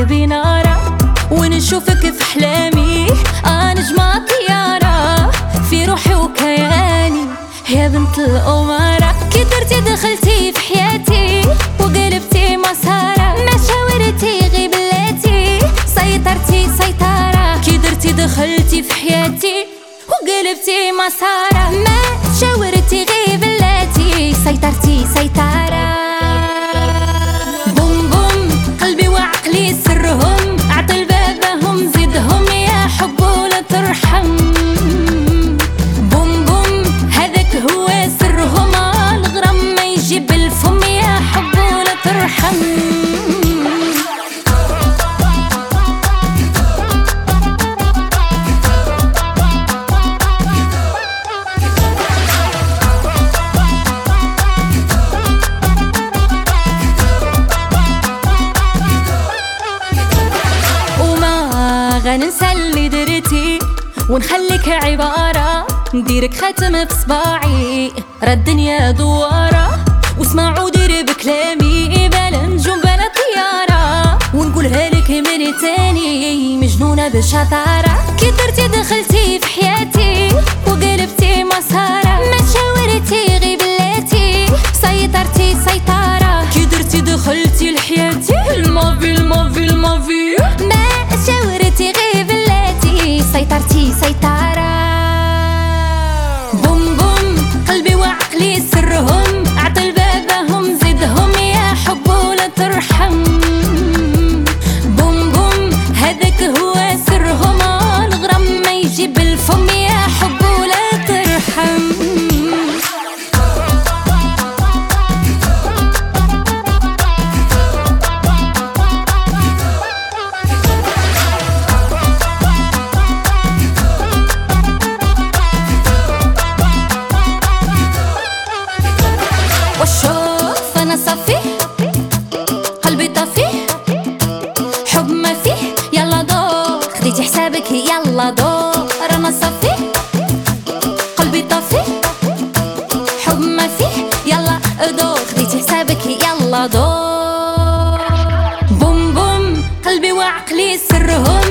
قلبي نارة ونشوفك في حلامي، نجمة طيارة في روحي وكياني يا بنت الأمارة. كي درتي دخلتي في حياتي وقلبتي مسارة، ما شاورتي غي بلاتي سيطرتي سيطرة. كي درتي دخلتي في حياتي وقلبتي مسارة، ما شاورتي غي بلاتي سيطرتي سيطرة. بوم بوم قلبي وعقلي سرهم، عطي لبابهم زيدهم يا حب ولا ترحم. بوم بوم هذاك هو سرهم، الغرام ما يجي بالفم يا حب ولا ترحم. غننسى اللي درتي ونخليك عبارة، نديرك خاتم في صباعي راه الدنيا دوارة. واسمعوا دير بكلامي بلا نجوم بلا طيارة، ونقولها لك من تاني مجنونة بشطارة. كي درتي دخلتي في حياتي وقلبتي مسارة، ما شاورتي غي بلاتي سيطرتي سيطرة. كي درتي دخلتي لحياتي المافي المافي المافي، ما شاورتي غي بلاتي سيطرتي سيطرة. بوم بوم قلبي وعقلي سرهم، عطي لبابهم زيدهم يا حب ولا ترحم. بوم بوم هذاك هو سرهم، الغرام ما يجي بالفم يا حب ولا ترحم. والشوف أنا صافي قلبي طافي، حب ما فيه يلا دور خديتي حسابك يلا دور. أنا صافي قلبي طافي، حب ما فيه يلا دور خديتي حسابك يلا دور. بوم بوم قلبي وعقلي سرهم،